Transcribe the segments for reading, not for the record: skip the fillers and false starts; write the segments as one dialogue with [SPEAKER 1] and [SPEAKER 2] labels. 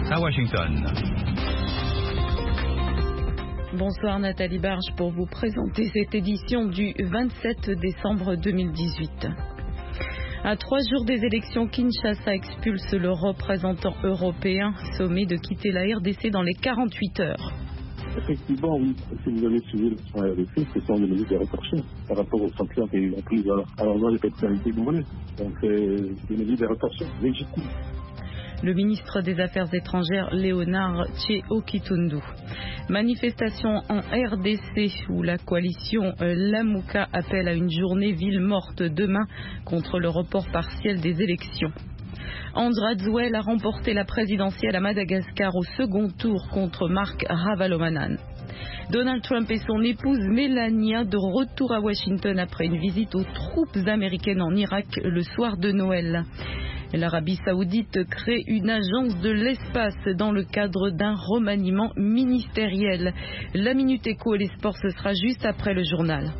[SPEAKER 1] à Washington.
[SPEAKER 2] Bonsoir Nathalie Barge pour vous présenter cette édition du 27 décembre 2018. À 3 jours des élections, Kinshasa expulse le représentant européen, sommé de quitter la RDC dans les 48 heures.
[SPEAKER 3] Effectivement, oui. Si vous avez suivi le RDC, ce sont des mesures de rétorsion par rapport aux sanctions qu'ils ont prises à l'endroit des personnalités congolaises. Donc, c'est des mesures de rétorsion légitimes.
[SPEAKER 2] Le ministre des Affaires étrangères, Léonard Tché-Okitundu. Manifestation en RDC où la coalition Lamuka appelle à une journée ville morte demain contre le report partiel des élections. André Azoulay a remporté la présidentielle à Madagascar au second tour contre Marc Ravalomanan. Donald Trump et son épouse Melania de retour à Washington après une visite aux troupes américaines en Irak le soir de Noël. L'Arabie Saoudite crée une agence de l'espace dans le cadre d'un remaniement ministériel. La Minute Éco et les sports, ce sera juste après le journal.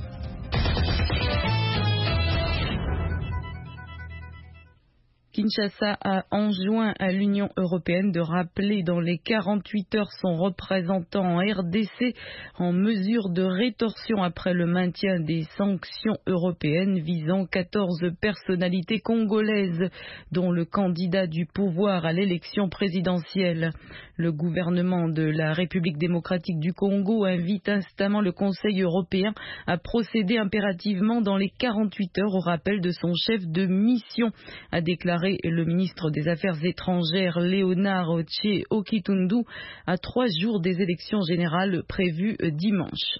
[SPEAKER 2] Kinshasa a enjoint à l'Union européenne de rappeler dans les 48 heures son représentant en RDC en mesure de rétorsion après le maintien des sanctions européennes visant 14 personnalités congolaises, dont le candidat du pouvoir à l'élection présidentielle. Le gouvernement de la République démocratique du Congo invite instamment le Conseil européen à procéder impérativement dans les 48 heures au rappel de son chef de mission, a déclaré le ministre des Affaires étrangères Léonard Tché-Okitundu à 3 jours des élections générales prévues dimanche.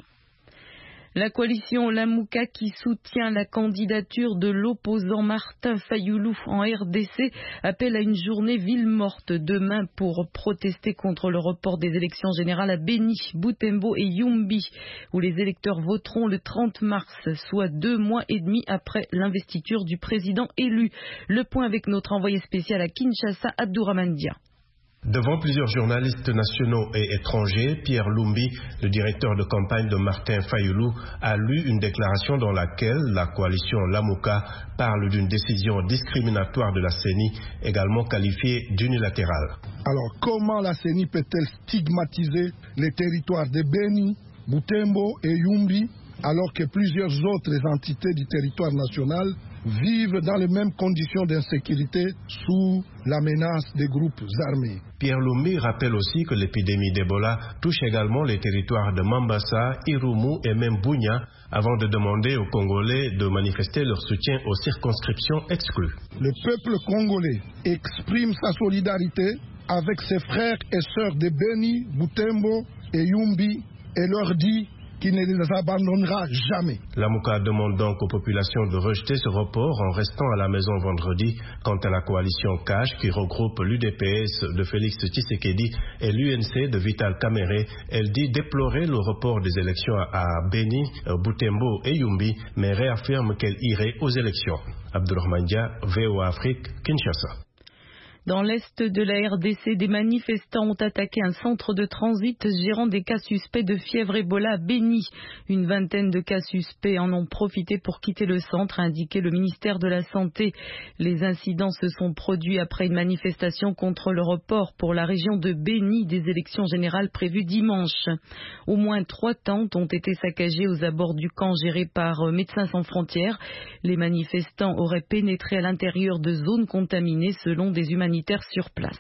[SPEAKER 2] La coalition Lamuka qui soutient la candidature de l'opposant Martin Fayulu en RDC appelle à une journée ville morte demain pour protester contre le report des élections générales à Beni, Butembo et Yumbi, où les électeurs voteront le 30 mars, soit 2 mois et demi après l'investiture du président élu. Le point avec notre envoyé spécial à Kinshasa, Abdourahmane Dia.
[SPEAKER 4] Devant plusieurs journalistes nationaux et étrangers, Pierre Lumbi, le directeur de campagne de Martin Fayulu, a lu une déclaration dans laquelle la coalition Lamuka parle d'une décision discriminatoire de la CENI, également qualifiée d'unilatérale.
[SPEAKER 5] Alors comment la CENI peut-elle stigmatiser les territoires de Beni, Butembo et Yumbi alors que plusieurs autres entités du territoire national vivent dans les mêmes conditions d'insécurité sous la menace des groupes armés?
[SPEAKER 4] Pierre Lumbi rappelle aussi que l'épidémie d'Ebola touche également les territoires de Mambasa, Irumu et même Bunia, avant de demander aux Congolais de manifester leur soutien aux circonscriptions exclues.
[SPEAKER 5] Le peuple congolais exprime sa solidarité avec ses frères et sœurs de Beni, Butembo et Yumbi et leur dit qui ne les abandonnera jamais.
[SPEAKER 4] Lamuka demande donc aux populations de rejeter ce report en restant à la maison vendredi. Quant à la coalition CASH qui regroupe l'UDPS de Félix Tshisekedi et l'UNC de Vital Kamerhe, elle dit déplorer le report des élections à Beni, Butembo et Yumbi, mais réaffirme qu'elle irait aux élections. Abdourahmane Dia, VOA Afrique, Kinshasa.
[SPEAKER 2] Dans l'est de la RDC, des manifestants ont attaqué un centre de transit gérant des cas suspects de fièvre Ebola à Beni. Une vingtaine de cas suspects en ont profité pour quitter le centre, a indiqué le ministère de la Santé. Les incidents se sont produits après une manifestation contre le report pour la région de Beni des élections générales prévues dimanche. Au moins 3 tentes ont été saccagées aux abords du camp géré par Médecins sans frontières. Les manifestants auraient pénétré à l'intérieur de zones contaminées selon des humanitaires sur place.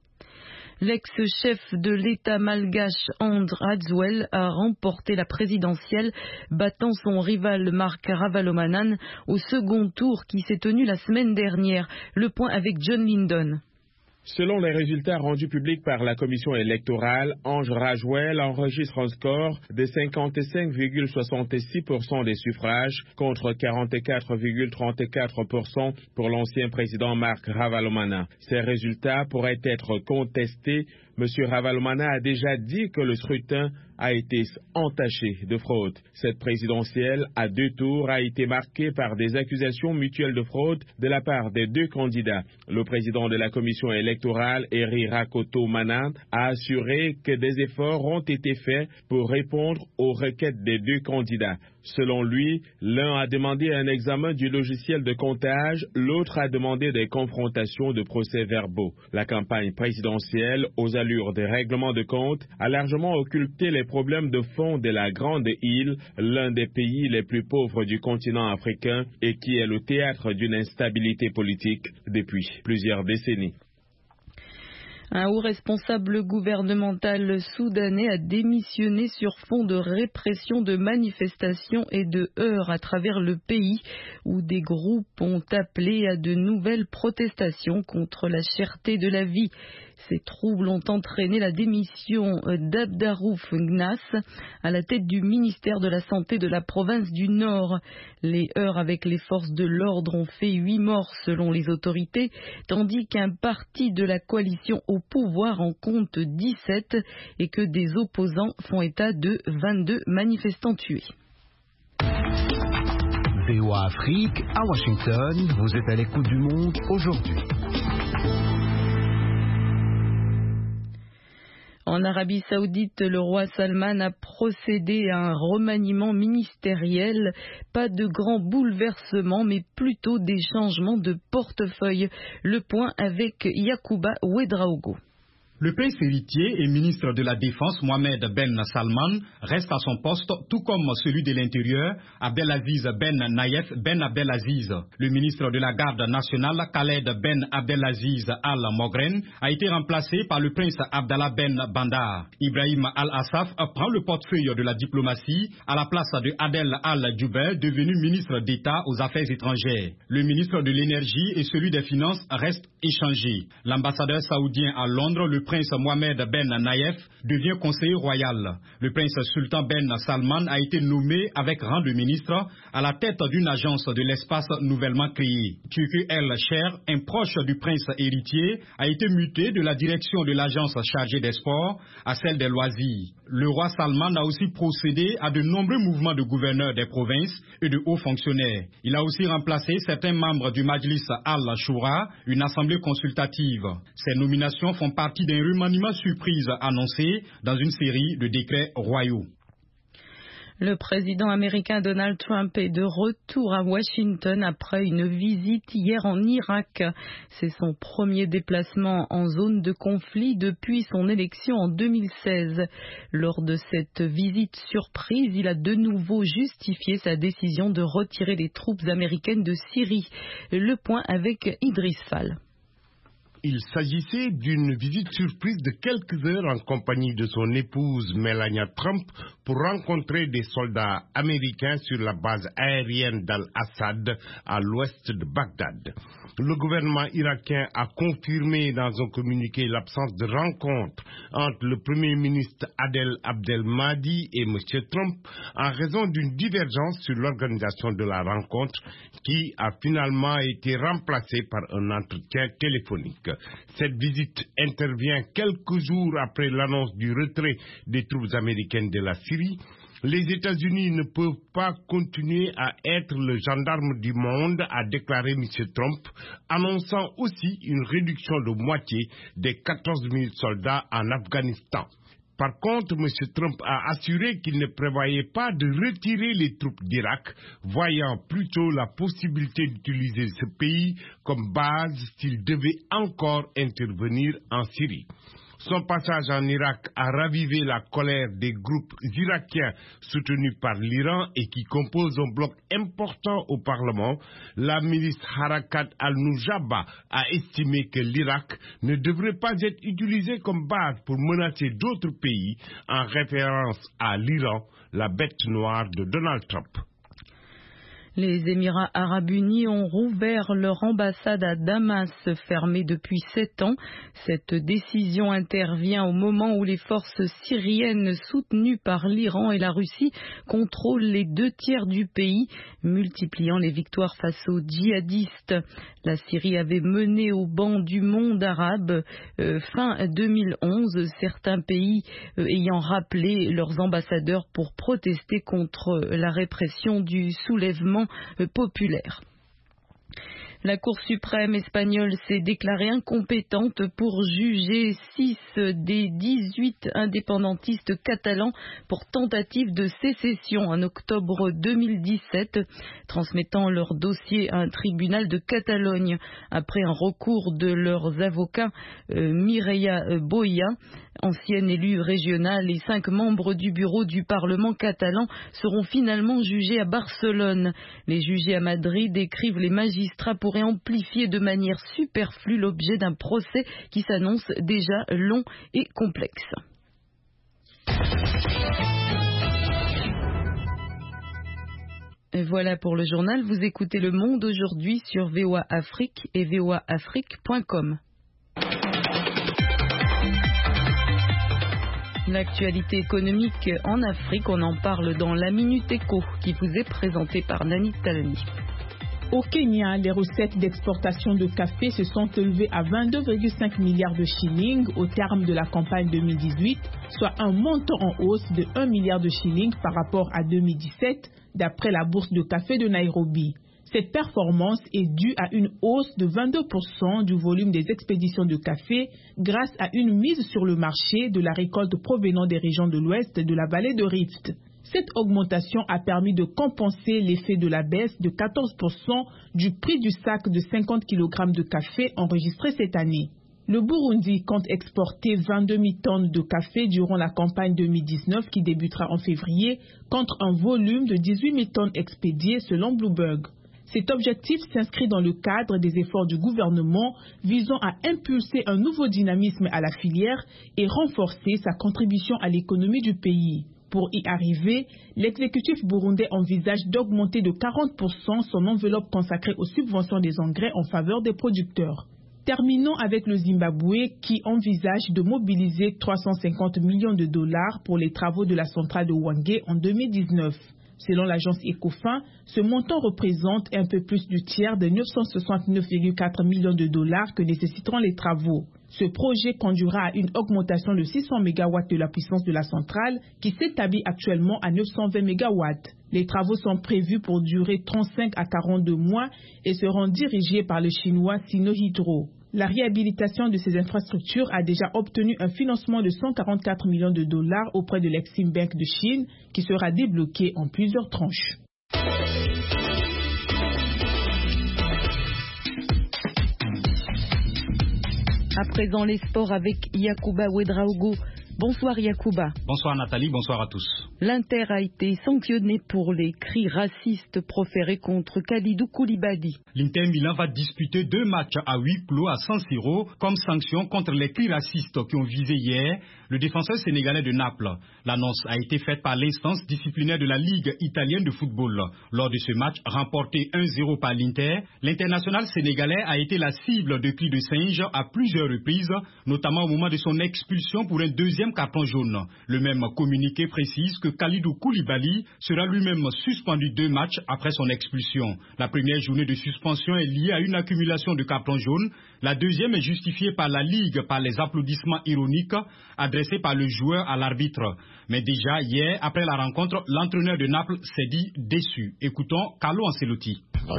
[SPEAKER 2] L'ex-chef de l'État malgache André Azoulay a remporté la présidentielle, battant son rival Marc Ravalomanan au second tour qui s'est tenu la semaine dernière. Le point avec John Lindon.
[SPEAKER 6] Selon les résultats rendus publics par la commission électorale, André Azoulay enregistre un score de 55,66% des suffrages contre 44,34% pour l'ancien président Marc Ravalomanan. Ces résultats pourraient être contestés. M. Ravalomanan a déjà dit que le scrutin a été entachée de fraude. Cette présidentielle à 2 tours a été marquée par des accusations mutuelles de fraude de la part des 2 candidats. Le président de la commission électorale, Eri Rakoto Mana, a assuré que des efforts ont été faits pour répondre aux requêtes des 2 candidats. Selon lui, l'un a demandé un examen du logiciel de comptage, l'autre a demandé des confrontations de procès-verbaux. La campagne présidentielle, aux allures des règlements de compte, a largement occulté les problèmes de fond de la Grande Île, l'un des pays les plus pauvres du continent africain et qui est le théâtre d'une instabilité politique depuis plusieurs décennies.
[SPEAKER 2] Un haut responsable gouvernemental soudanais a démissionné sur fond de répression de manifestations et de heurts à travers le pays où des groupes ont appelé à de nouvelles protestations contre la cherté de la vie. Ces troubles ont entraîné la démission d'Abdarouf Gnas à la tête du ministère de la Santé de la province du Nord. Les heurts avec les forces de l'ordre ont fait 8 morts selon les autorités, tandis qu'un parti de la coalition au pouvoir en compte 17 et que des opposants font état de 22 manifestants tués.
[SPEAKER 1] VOA Afrique, à Washington, vous êtes à l'écoute du monde aujourd'hui.
[SPEAKER 2] En Arabie Saoudite, le roi Salman a procédé à un remaniement ministériel. Pas de grands bouleversements, mais plutôt des changements de portefeuille. Le point avec Yacouba Ouedraogo.
[SPEAKER 7] Le prince héritier et ministre de la Défense Mohamed Ben Salman reste à son poste, tout comme celui de l'Intérieur Abdelaziz Ben Nayef Ben Abdelaziz. Le ministre de la Garde nationale Khaled Ben Abdelaziz Al-Mogren a été remplacé par le prince Abdallah Ben Bandar. Ibrahim Al-Assaf prend le portefeuille de la diplomatie à la place de Adel Al-Jubeir, devenu ministre d'État aux Affaires étrangères. Le ministre de l'Énergie et celui des Finances restent échangés. L'ambassadeur saoudien à Londres, le prince Mohamed Ben Nayef, devient conseiller royal. Le prince Sultan Ben Salman a été nommé avec rang de ministre à la tête d'une agence de l'espace nouvellement créée. Turki El Sher, un proche du prince héritier, a été muté de la direction de l'agence chargée des sports à celle des loisirs. Le roi Salman a aussi procédé à de nombreux mouvements de gouverneurs des provinces et de hauts fonctionnaires. Il a aussi remplacé certains membres du Majlis Al-Shura, une assemblée consultative. Ces nominations font partie d'un remaniement surprise annoncé dans une série de décrets royaux.
[SPEAKER 2] Le président américain Donald Trump est de retour à Washington après une visite hier en Irak. C'est son premier déplacement en zone de conflit depuis son élection en 2016. Lors de cette visite surprise, il a de nouveau justifié sa décision de retirer les troupes américaines de Syrie. Le point avec Idriss Fall.
[SPEAKER 8] Il s'agissait d'une visite surprise de quelques heures en compagnie de son épouse Melania Trump pour rencontrer des soldats américains sur la base aérienne d'Al-Assad à l'ouest de Bagdad. Le gouvernement irakien a confirmé dans un communiqué l'absence de rencontre entre le Premier ministre Adel Abdelmahdi et M. Trump en raison d'une divergence sur l'organisation de la rencontre qui a finalement été remplacée par un entretien téléphonique. Cette visite intervient quelques jours après l'annonce du retrait des troupes américaines de la Syrie. Les États-Unis ne peuvent pas continuer à être le gendarme du monde, a déclaré M. Trump, annonçant aussi une réduction de moitié des 14 000 soldats en Afghanistan. Par contre, M. Trump a assuré qu'il ne prévoyait pas de retirer les troupes d'Irak, voyant plutôt la possibilité d'utiliser ce pays comme base s'il devait encore intervenir en Syrie. Son passage en Irak a ravivé la colère des groupes irakiens soutenus par l'Iran et qui composent un bloc important au Parlement. La milice Harakat al-Nujaba a estimé que l'Irak ne devrait pas être utilisé comme base pour menacer d'autres pays en référence à l'Iran, la bête noire de Donald Trump.
[SPEAKER 2] Les Émirats arabes unis ont rouvert leur ambassade à Damas, fermée depuis 7 ans. Cette décision intervient au moment où les forces syriennes soutenues par l'Iran et la Russie contrôlent les 2/3 du pays, multipliant les victoires face aux djihadistes. La Syrie avait mené au banc du monde arabe fin 2011, certains pays ayant rappelé leurs ambassadeurs pour protester contre la répression du soulèvement populaire. La Cour suprême espagnole s'est déclarée incompétente pour juger 6 des 18 indépendantistes catalans pour tentative de sécession en octobre 2017, transmettant leur dossier à un tribunal de Catalogne après un recours de leurs avocats Mireia Boya, ancienne élue régionale, et 5 membres du bureau du Parlement catalan seront finalement jugés à Barcelone. Les jugés à Madrid décrivent les magistrats pourraient amplifier de manière superflue l'objet d'un procès qui s'annonce déjà long et complexe. Et voilà pour le journal. Vous écoutez Le Monde aujourd'hui sur VOA Afrique et voaafrique.com. L'actualité économique en Afrique, on en parle dans la Minute Éco qui vous est présentée par Nani Talani.
[SPEAKER 9] Au Kenya, les recettes d'exportation de café se sont élevées à 22,5 milliards de shillings au terme de la campagne 2018, soit un montant en hausse de 1 milliard de shillings par rapport à 2017, d'après la bourse de café de Nairobi. Cette performance est due à une hausse de 22% du volume des expéditions de café grâce à une mise sur le marché de la récolte provenant des régions de l'ouest de la vallée de Rift. Cette augmentation a permis de compenser l'effet de la baisse de 14% du prix du sac de 50 kg de café enregistré cette année. Le Burundi compte exporter 22 000 tonnes de café durant la campagne 2019 qui débutera en février, contre un volume de 18 000 tonnes expédiées selon Bloomberg. Cet objectif s'inscrit dans le cadre des efforts du gouvernement visant à impulser un nouveau dynamisme à la filière et renforcer sa contribution à l'économie du pays. Pour y arriver, l'exécutif burundais envisage d'augmenter de 40% son enveloppe consacrée aux subventions des engrais en faveur des producteurs. Terminons avec le Zimbabwe qui envisage de mobiliser 350 millions de dollars pour les travaux de la centrale de Hwange en 2019. Selon l'agence Ecofin, ce montant représente un peu plus du tiers des 969,4 millions de dollars que nécessiteront les travaux. Ce projet conduira à une augmentation de 600 MW de la puissance de la centrale qui s'établit actuellement à 920 MW. Les travaux sont prévus pour durer 35 à 42 mois et seront dirigés par le chinois Sinohydro. La réhabilitation de ces infrastructures a déjà obtenu un financement de 144 millions de dollars auprès de l'Exim Bank de Chine qui sera débloqué en plusieurs tranches.
[SPEAKER 2] À présent, les sports avec Yacouba Ouedraogo. Bonsoir Yacouba.
[SPEAKER 7] Bonsoir Nathalie, bonsoir à tous.
[SPEAKER 2] L'Inter a été sanctionné pour les cris racistes proférés contre Kalidou Koulibaly.
[SPEAKER 7] L'Inter Milan va disputer 2 matchs à huis clos à San Siro comme sanction contre les cris racistes qui ont visé hier le défenseur sénégalais de Naples. L'annonce a été faite par l'instance disciplinaire de la Ligue italienne de football. Lors de ce match remporté 1-0 par l'Inter, l'international sénégalais a été la cible de cris de singe à plusieurs reprises, notamment au moment de son expulsion pour un deuxième carton jaune. Le même communiqué précise que Kalidou Koulibaly sera lui-même suspendu 2 matchs après son expulsion. La première journée de suspension est liée à une accumulation de cartons jaunes. La deuxième est justifiée par la Ligue par les applaudissements ironiques adressés par le joueur à l'arbitre. Mais déjà hier, après la rencontre, l'entraîneur de Naples s'est dit déçu. Écoutons Carlo Ancelotti.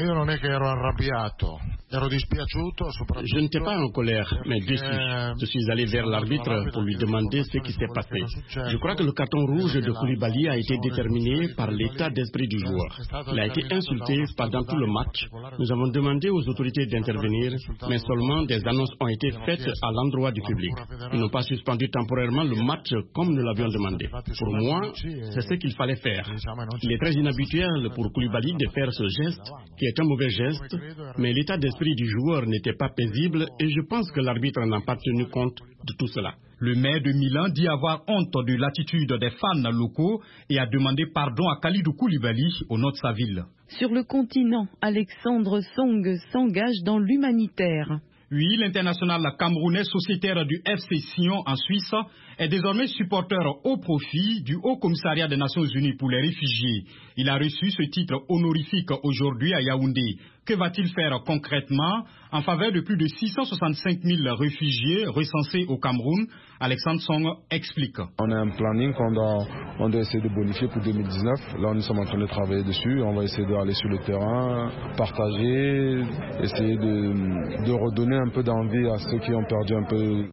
[SPEAKER 10] Je n'étais pas en colère, mais déçu. Je suis allé vers l'arbitre pour lui demander ce qui s'est passé. Je crois que le carton rouge de Koulibaly a été déterminé par l'état d'esprit du joueur. Il a été insulté pendant tout le match. Nous avons demandé aux autorités d'intervenir, mais seulement des annonces ont été faites à l'endroit du public. Ils n'ont pas suspendu temporairement le match comme nous l'avions demandé. Pour moi, c'est ce qu'il fallait faire. Il est très inhabituel pour Koulibaly de faire ce geste, qui est un mauvais geste, mais l'état d'esprit du joueur n'était pas paisible et je pense que l'arbitre n'a pas tenu compte de tout cela.
[SPEAKER 7] Le maire de Milan dit avoir honte de l'attitude des fans locaux et a demandé pardon à Khalidou Koulibaly au nord de sa ville.
[SPEAKER 2] Sur le continent, Alexandre Song s'engage dans l'humanitaire.
[SPEAKER 7] Oui, l'international camerounais sociétaire du FC Sion en Suisse est désormais supporter au profit du Haut Commissariat des Nations Unies pour les réfugiés. Il a reçu ce titre honorifique aujourd'hui à Yaoundé. Que va-t-il faire concrètement en faveur de plus de 665 000 réfugiés recensés au Cameroun? Alexandre Song explique.
[SPEAKER 11] On a un planning on doit essayer de bonifier pour 2019. Là, nous sommes en train de travailler dessus. On va essayer d'aller sur le terrain, partager, essayer de redonner un peu d'envie à ceux qui ont perdu un peu.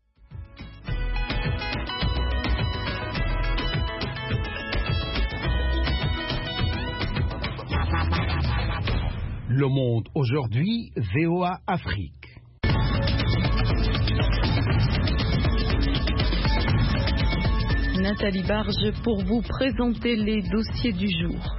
[SPEAKER 1] Le Monde aujourd'hui, VOA Afrique.
[SPEAKER 2] Nathalie Barge pour vous présenter les dossiers du jour.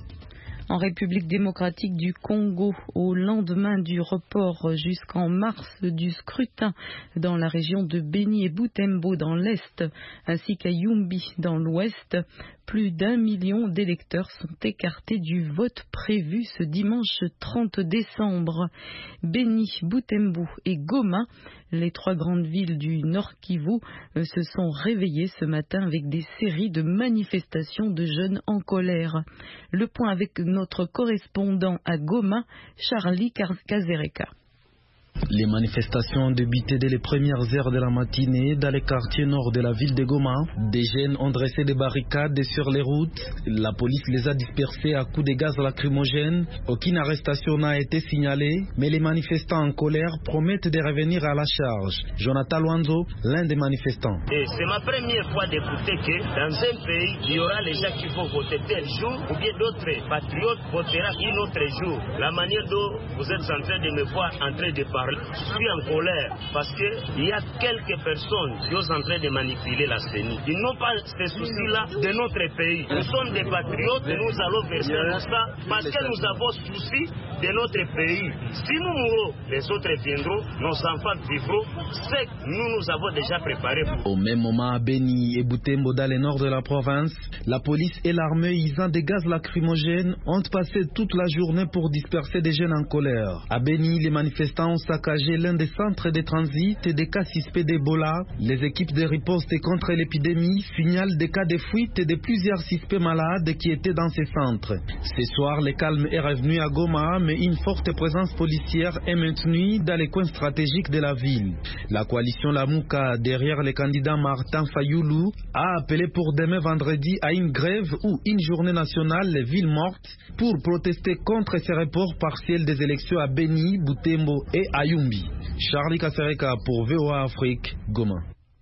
[SPEAKER 2] En République démocratique du Congo, au lendemain du report jusqu'en mars du scrutin dans la région de Beni et Butembo dans l'Est, ainsi qu'à Yumbi dans l'Ouest, plus d'1 million d'électeurs sont écartés du vote prévu ce dimanche 30 décembre. Beni, Butembo et Goma, les 3 grandes villes du Nord Kivu, se sont réveillées ce matin avec des séries de manifestations de jeunes en colère. Le point avec notre correspondant à Goma, Charlie Kazereka.
[SPEAKER 12] Les manifestations ont débuté dès les premières heures de la matinée dans les quartiers nord de la ville de Goma. Des jeunes ont dressé des barricades sur les routes. La police les a dispersés à coups de gaz lacrymogène. Aucune arrestation n'a été signalée, mais les manifestants en colère promettent de revenir à la charge. Jonathan Luanzo, l'un des manifestants.
[SPEAKER 13] C'est ma première fois d'écouter que dans un pays, il y aura les gens qui vont voter tel jour, ou bien d'autres patriotes voteront un autre jour. La manière dont vous êtes en train de me voir en train de parler, je suis en colère parce qu'il y a quelques personnes qui sont en train de manipuler la CENI. Ils n'ont pas ces soucis-là de notre pays. Nous sommes des patriotes et nous allons verser pour ça parce que nous avons souci de notre pays. Si nous mourons, les autres viendront, nos enfants vivront. C'est que nous avons déjà préparé.
[SPEAKER 12] Au même moment, à Beni et Butembo, dans le nord de la province, la police et l'armée usant des gaz lacrymogènes ont passé toute la journée pour disperser des jeunes en colère. À Beni, les manifestants ont saccagé l'un des centres de transit et des cas suspects d'Ebola. Les équipes de riposte contre l'épidémie signalent des cas de fuite et de plusieurs suspects malades qui étaient dans ces centres. Ce soir, le calme est revenu à Goma, mais une forte présence policière est maintenue dans les coins stratégiques de la ville. La coalition Lamuka, derrière le candidat Martin Fayoulou, a appelé pour demain vendredi à une grève ou une journée nationale ville morte pour protester contre ces reports partiels des élections à Beni, Butembo et à Yumbi. Charlie Kasereka pour VOA Afrique, Goma.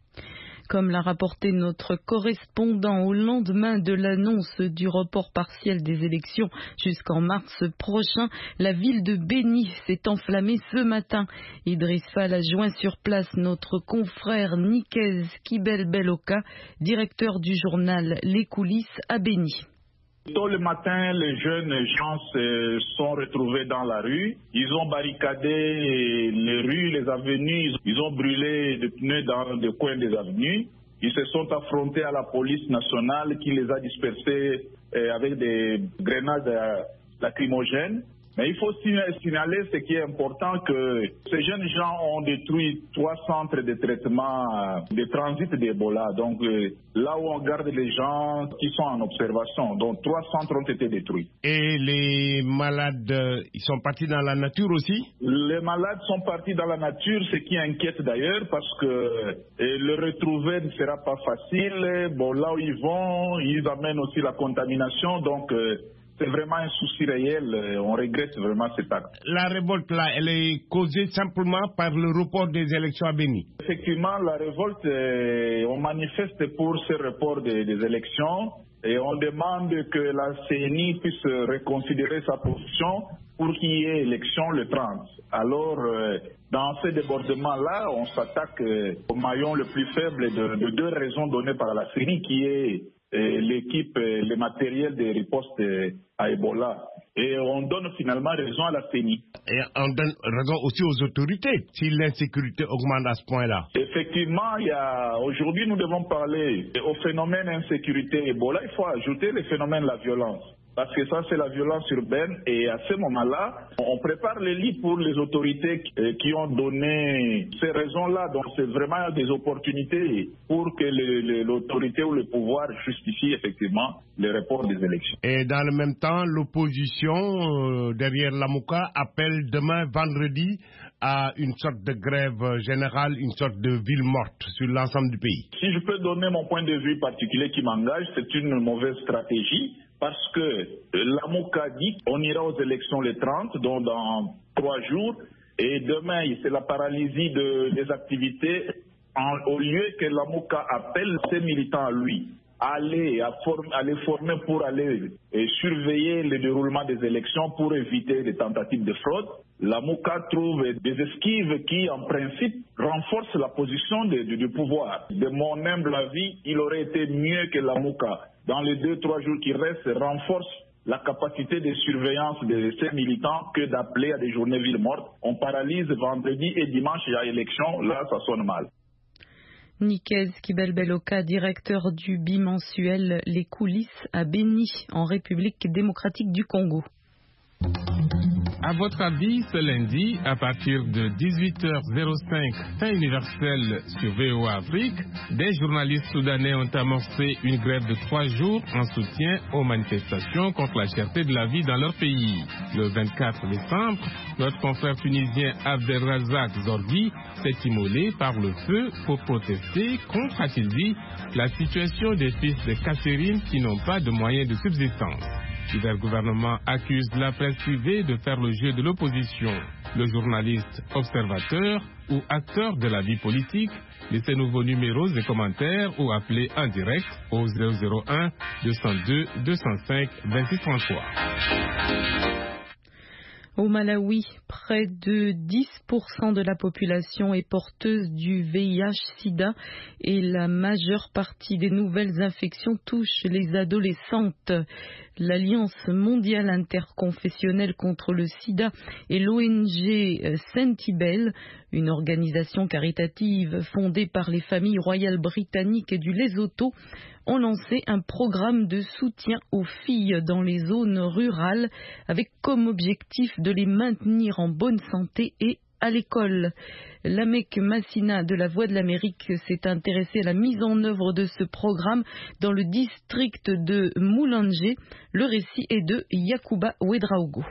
[SPEAKER 2] Comme l'a rapporté notre correspondant, au lendemain de l'annonce du report partiel des élections jusqu'en mars prochain, la ville de Beni s'est enflammée ce matin. Idriss Fall a joint sur place notre confrère Nikez Kibel-Beloka, directeur du journal Les Coulisses à Beni.
[SPEAKER 14] Tôt le matin, les jeunes gens se sont retrouvés dans la rue. Ils ont barricadé les rues, les avenues. Ils ont brûlé des pneus dans des coins des avenues. Ils se sont affrontés à la police nationale qui les a dispersés avec des grenades lacrymogènes. Mais il faut signaler ce qui est important, que ces jeunes gens ont détruit 3 centres de traitement de transit d'Ebola. Donc là où on garde les gens qui sont en observation. Donc 3 centres ont été détruits.
[SPEAKER 8] Et les malades, ils sont partis dans la nature aussi?
[SPEAKER 14] Les malades sont partis dans la nature, ce qui inquiète d'ailleurs parce que le retrouver ne sera pas facile. Bon, là où ils vont, ils amènent aussi la contamination. Donc c'est vraiment un souci réel, on regrette vraiment cet acte.
[SPEAKER 8] La révolte là, elle est causée simplement par le report des élections à Beni?
[SPEAKER 14] Effectivement, la révolte, on manifeste pour ce report des élections et on demande que la CENI puisse reconsidérer sa position pour qu'il y ait élection le 30. Alors, dans ce débordement-là, on s'attaque au maillon le plus faible de 2 raisons données par la CENI, qui est l'équipe, le matériel de riposte à Ebola. et on donne finalement raison à la CENI.
[SPEAKER 8] Et on donne raison aussi aux autorités si l'insécurité augmente à ce point-là.
[SPEAKER 14] Effectivement, aujourd'hui nous devons parler au phénomène insécurité Ebola. Il faut ajouter le phénomène de la violence. Parce que ça, c'est la violence urbaine. Et à ce moment-là, on prépare les lits pour les autorités qui ont donné ces raisons-là. Donc, c'est vraiment des opportunités pour que l'autorité ou le pouvoir justifie effectivement le report des élections.
[SPEAKER 8] Et dans le même temps, l'opposition, derrière Lamuka, appelle demain, vendredi, à une sorte de grève générale, une sorte de ville morte sur l'ensemble du pays.
[SPEAKER 14] Si je peux donner mon point de vue particulier qui m'engage, c'est une mauvaise stratégie. Parce que Lamuka dit qu'on ira aux élections le 30, donc dans 3 jours, et demain, c'est la paralysie des activités. Au lieu que Lamuka appelle ses militants à lui, à les former pour aller surveiller le déroulement des élections pour éviter des tentatives de fraude, Lamuka trouve des esquives qui, en principe, renforcent la position du pouvoir. De mon humble avis, il aurait été mieux que Lamuka, dans les 2-3 jours qui restent, renforce la capacité de surveillance de ces militants que d'appeler à des journées villes mortes. On paralyse vendredi et dimanche, il y a élection, là ça sonne mal.
[SPEAKER 2] Nikez Kibelbeloka, directeur du bimensuel Les Coulisses à Béni, en République démocratique du Congo.
[SPEAKER 15] À votre avis, ce lundi, à partir de 18h05, temps universel sur VOA Afrique, des journalistes soudanais ont amorcé une grève de 3 jours en soutien aux manifestations contre la cherté de la vie dans leur pays. Le 24 décembre, notre confrère tunisien Abdelrazak Zorgi s'est immolé par le feu pour protester contre, a-t-il dit, la situation des fils de Kasserine qui n'ont pas de moyens de subsistance. Le gouvernement accuse la presse privée de faire le jeu de l'opposition. Le journaliste, observateur ou acteur de la vie politique, laissez nouveaux numéros et commentaires ou appelez en direct au 001 202 205 2633.
[SPEAKER 2] Au Malawi, près de 10% de la population est porteuse du VIH-Sida et la majeure partie des nouvelles infections touchent les adolescentes. L'Alliance mondiale interconfessionnelle contre le sida et l'ONG Sentibel, une organisation caritative fondée par les familles royales britanniques et du Lesotho, ont lancé un programme de soutien aux filles dans les zones rurales avec comme objectif de les maintenir en bonne santé et à l'école. Lamek Massina de la Voix de l'Amérique s'est intéressé à la mise en œuvre de ce programme dans le district de Moulanje. Le récit est de Yakuba Ouedraogo.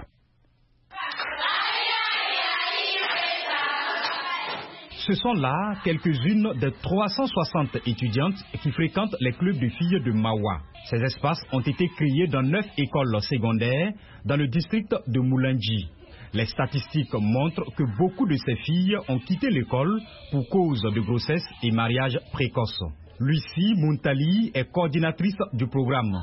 [SPEAKER 7] Ce sont là quelques-unes des 360 étudiantes qui fréquentent les clubs de filles de Mawa. Ces espaces ont été créés dans 9 écoles secondaires dans le district de Moulandji. Les statistiques montrent que beaucoup de ces filles ont quitté l'école pour cause de grossesse et mariage précoce. Lucie Muntali est coordinatrice du programme.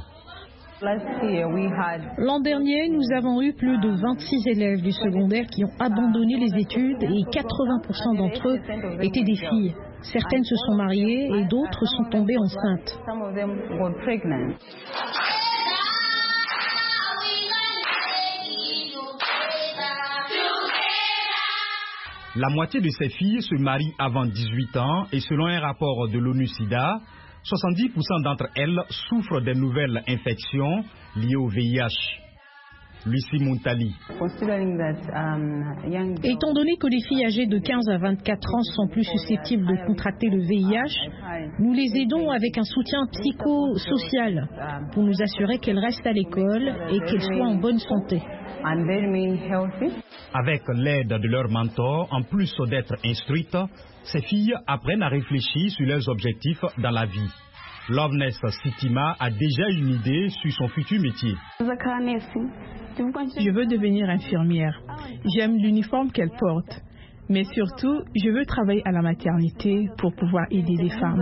[SPEAKER 16] L'an dernier, nous avons eu plus de 26 élèves du secondaire qui ont abandonné les études et 80% d'entre eux étaient des filles. Certaines se sont mariées et d'autres sont tombées enceintes.
[SPEAKER 7] La moitié de ces filles se marient avant 18 ans et selon un rapport de l'ONU-SIDA, 70% d'entre elles souffrent des nouvelles infections liées au VIH. Lucie Muntali.
[SPEAKER 16] Étant donné que les filles âgées de 15 à 24 ans sont plus susceptibles de contracter le VIH, nous les aidons avec un soutien psychosocial pour nous assurer qu'elles restent à l'école et qu'elles soient en bonne santé.
[SPEAKER 7] Avec l'aide de leurs mentors, en plus d'être instruites, ces filles apprennent à réfléchir sur leurs objectifs dans la vie. Loveness Sitima a déjà une idée sur son futur métier.
[SPEAKER 9] Je veux devenir infirmière. J'aime l'uniforme qu'elle porte. Mais surtout, je veux travailler à la maternité pour pouvoir aider les femmes.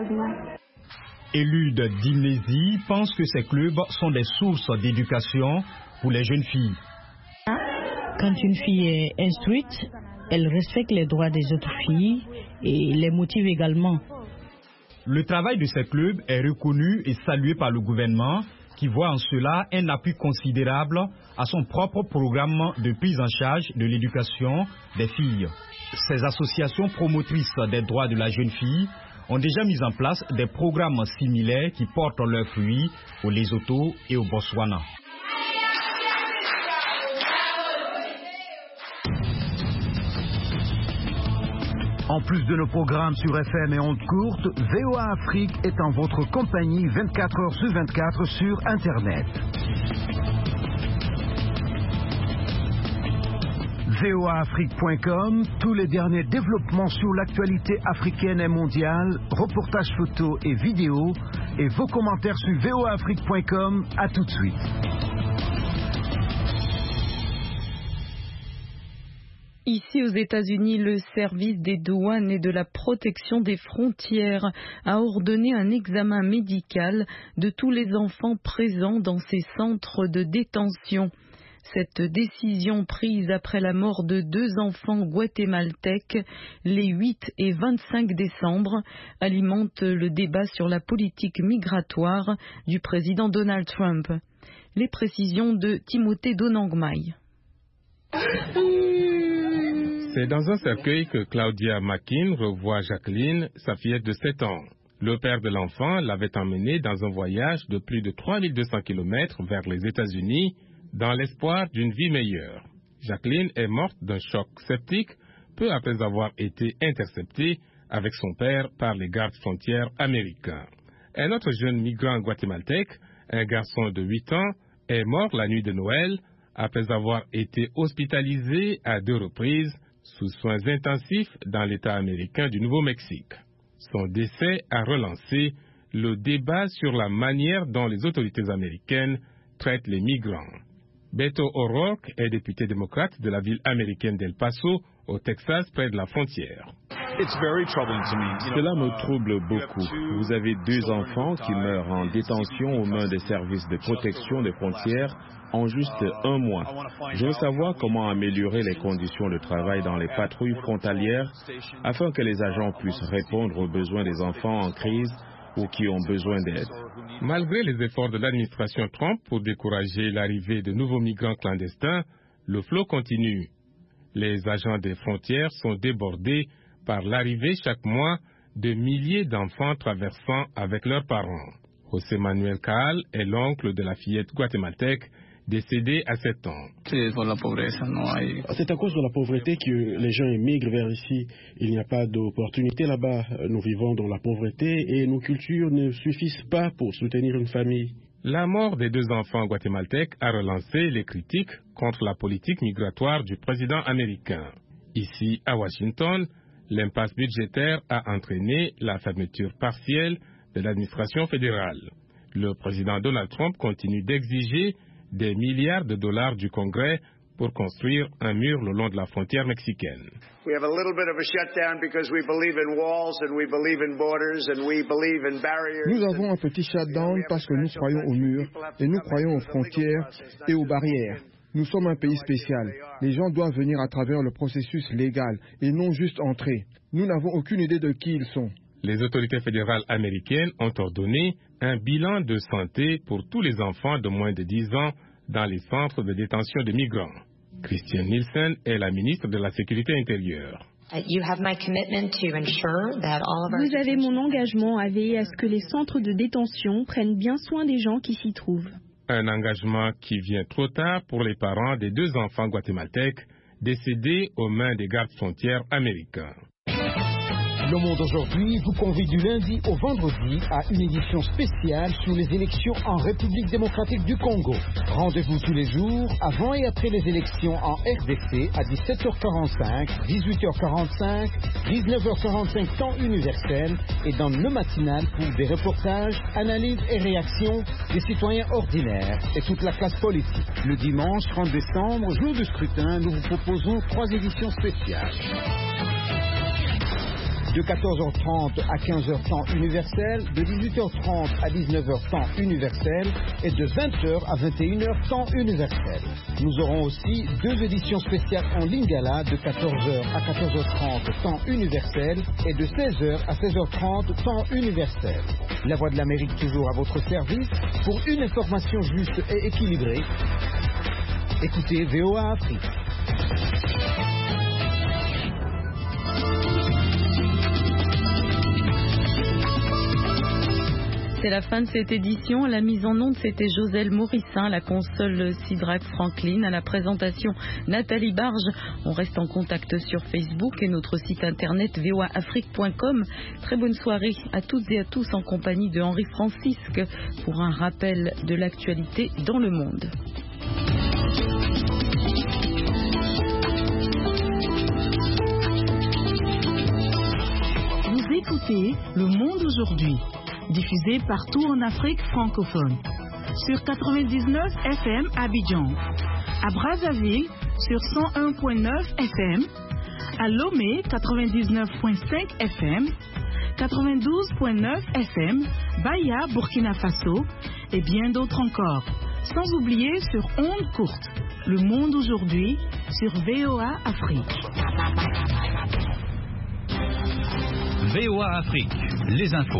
[SPEAKER 7] Élude Dimnési pense que ces clubs sont des sources d'éducation pour les jeunes filles.
[SPEAKER 17] Quand une fille est instruite, elle respecte les droits des autres filles et les motive également.
[SPEAKER 7] Le travail de ces clubs est reconnu et salué par le gouvernement qui voit en cela un appui considérable à son propre programme de prise en charge de l'éducation des filles. Ces associations promotrices des droits de la jeune fille ont déjà mis en place des programmes similaires qui portent leurs fruits au Lesotho et au Botswana.
[SPEAKER 1] En plus de nos programmes sur FM et ondes courtes, VOA Afrique est en votre compagnie 24 heures sur 24 sur Internet. voaafrique.com, tous les derniers développements sur l'actualité africaine et mondiale, reportages photos et vidéos, et vos commentaires sur voaafrique.com. À tout de suite.
[SPEAKER 2] Ici aux États-Unis, le service des douanes et de la protection des frontières a ordonné un examen médical de tous les enfants présents dans ces centres de détention. Cette décision prise après la mort de 2 enfants guatémaltèques les 8 et 25 décembre alimente le débat sur la politique migratoire du président Donald Trump. Les précisions de Timothée Donangmai.
[SPEAKER 15] C'est dans un cercueil que Claudia Makin revoit Jacqueline, sa fillette de 7 ans. Le père de l'enfant l'avait emmenée dans un voyage de plus de 3200 km vers les États-Unis dans l'espoir d'une vie meilleure. Jacqueline est morte d'un choc septique peu après avoir été interceptée avec son père par les gardes frontières américains. Un autre jeune migrant guatémaltèque, un garçon de 8 ans, est mort la nuit de Noël après avoir été hospitalisé à 2 reprises sous soins intensifs dans l'État américain du Nouveau-Mexique. Son décès a relancé le débat sur la manière dont les autorités américaines traitent les migrants. Beto O'Rourke est député démocrate de la ville américaine d'El Paso, au Texas, près de la frontière.
[SPEAKER 18] Cela me trouble beaucoup. Vous avez 2 enfants qui meurent en détention aux mains des services de protection des frontières en juste 1 mois. Je veux savoir comment améliorer les conditions de travail dans les patrouilles frontalières afin que les agents puissent répondre aux besoins des enfants en crise ou qui ont besoin d'aide.
[SPEAKER 15] Malgré les efforts de l'administration Trump pour décourager l'arrivée de nouveaux migrants clandestins, le flot continue. Les agents des frontières sont débordés par l'arrivée chaque mois de milliers d'enfants traversant avec leurs parents. José Manuel Caal est l'oncle de la fillette guatémaltèque décédée à 7 ans.
[SPEAKER 19] C'est à cause de la pauvreté que les gens émigrent vers ici. Il n'y a pas d'opportunité là-bas. Nous vivons dans la pauvreté et nos cultures ne suffisent pas pour soutenir une famille.
[SPEAKER 15] La mort des 2 enfants guatémaltèques a relancé les critiques contre la politique migratoire du président américain. Ici, à Washington, l'impasse budgétaire a entraîné la fermeture partielle de l'administration fédérale. Le président Donald Trump continue d'exiger des milliards de dollars du Congrès pour construire un mur le long de la frontière mexicaine.
[SPEAKER 20] Nous avons un petit shutdown parce que nous croyons aux murs et nous croyons aux frontières et aux barrières. Nous sommes un pays spécial. Les gens doivent venir à travers le processus légal et non juste entrer. Nous n'avons aucune idée de qui ils sont.
[SPEAKER 15] Les autorités fédérales américaines ont ordonné un bilan de santé pour tous les enfants de moins de 10 ans dans les centres de détention de migrants. Christiane Nielsen est la ministre de la Sécurité intérieure.
[SPEAKER 21] Vous avez mon engagement à veiller à ce que les centres de détention prennent bien soin des gens qui s'y trouvent.
[SPEAKER 15] Un engagement qui vient trop tard pour les parents des 2 enfants guatémaltèques décédés aux mains des gardes frontières américains.
[SPEAKER 1] Le Monde aujourd'hui vous convie du lundi au vendredi à une édition spéciale sur les élections en République démocratique du Congo. Rendez-vous tous les jours avant et après les élections en RDC à 17h45, 18h45, 19h45 temps universel et dans le matinal pour des reportages, analyses et réactions des citoyens ordinaires et toute la classe politique. Le dimanche 30 décembre, jour du scrutin, nous vous proposons 3 éditions spéciales. De 14h30 à 15h temps universel, de 18h30 à 19h temps universel et de 20h à 21h temps universel. Nous aurons aussi 2 éditions spéciales en Lingala de 14h à 14h30 temps universel et de 16h à 16h30 temps universel. La Voix de l'Amérique toujours à votre service pour une information juste et équilibrée. Écoutez VOA Afrique.
[SPEAKER 2] C'est la fin de cette édition. À la mise en onde, c'était Joselle Morissin, la console Sidrac Franklin, à la présentation Nathalie Barge. On reste en contact sur Facebook et notre site internet voaafrique.com. Très bonne soirée à toutes et à tous en compagnie de Henri Francisque pour un rappel de l'actualité dans le monde.
[SPEAKER 3] Vous écoutez Le Monde aujourd'hui, diffusé partout en Afrique francophone. Sur 99 FM à Abidjan, à Brazzaville sur 101.9 FM, à Lomé 99.5 FM, 92.9 FM, Baya, Burkina Faso et bien d'autres encore. Sans oublier sur ondes courtes, Le Monde aujourd'hui sur VOA Afrique.
[SPEAKER 22] VOA Afrique, les infos.